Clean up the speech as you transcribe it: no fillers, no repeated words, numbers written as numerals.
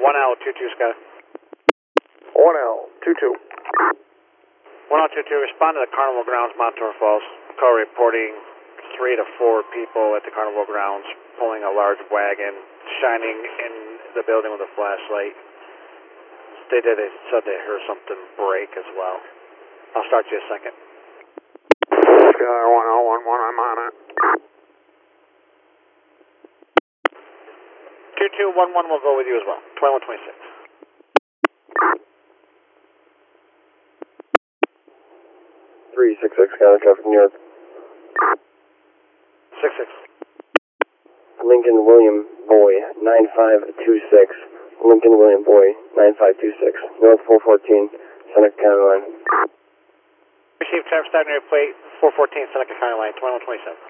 1L22 Sky. 1L22. 1L22, respond to the Carnival Grounds, Montour Falls. Call reporting 3 to 4 people at the Carnival Grounds pulling a large wagon, shining in the building with a flashlight. They said they heard something break as well. I'll start you a second. Sky 1011, I'm on it. 2211 will go with you as well. 2126. 366, Skyler traffic, New York. 66. Lincoln William Boy, 9526. Lincoln William Boy, 9526. North 414, Seneca County line. Received traffic starting plate 414 Seneca County line, 2127.